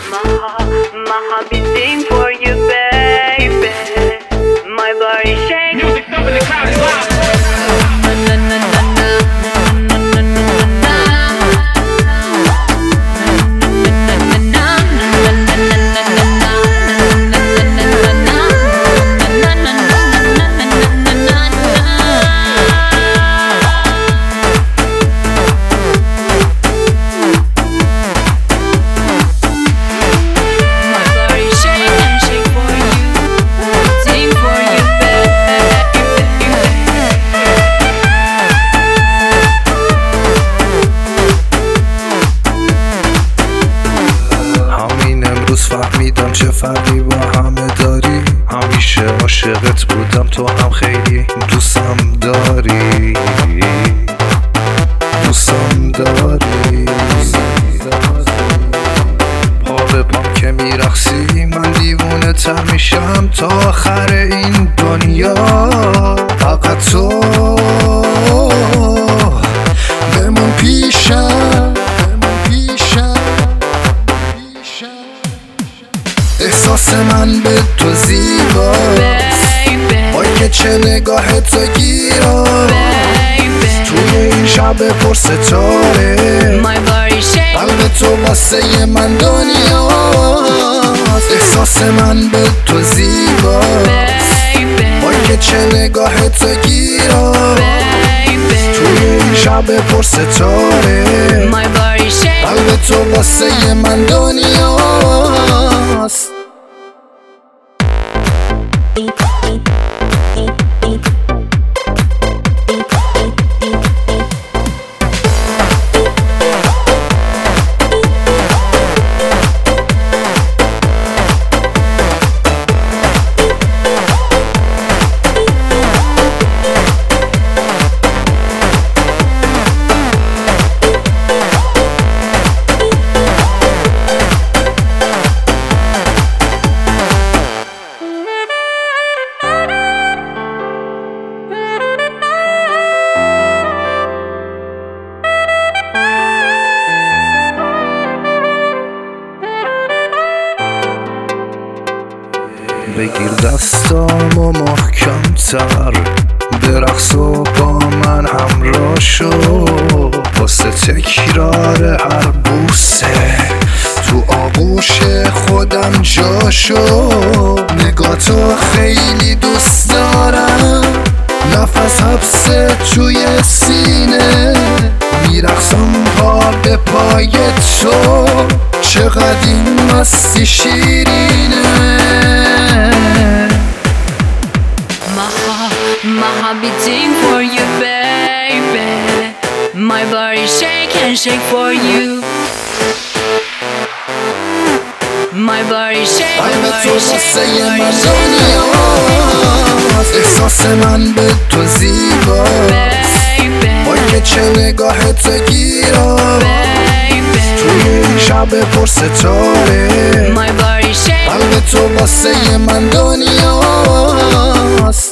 My heartbeat sing for you, baby. My body shake. Music up in the crowd is loud. فهمیدم چه فرقی با همه داری، همیشه عاشقت بودم، تو هم خیلی دوستم داری، دوستم داری. پا به پام که میرقصی من دیوونه تر میشم تا آخر این دنیا. فقط تو بمون پیشم، احساس من به تو زیباست، وای که چه نگاه تو گیراست. توی این شب پر ستاره قلب تو واسه من دنیاست. احساس من به تو زیباست، وای که چه نگاه تو گیراست. توی این شب پر ستاره قلب تو واسه من دنیاست. بگیر دستامو محکم‌تر، برقص و با من همراه شو، واسه تکرار هر بوسه تو آغوش خودم جا شو. نگاتو خیلی دوست دارم، نفس حبسه توی سینه، میرقصم پا به پای تو، چقدر این مستی شیرینه. My heart beating for you, baby. My body shake and shake for you. My body shake, قلب تو واسه من دنیاست. احساس من به تو زیباست، وای که چه نگاه تو گیراست. توی این شب پر ستاره قلب تو واسه من دنیاست.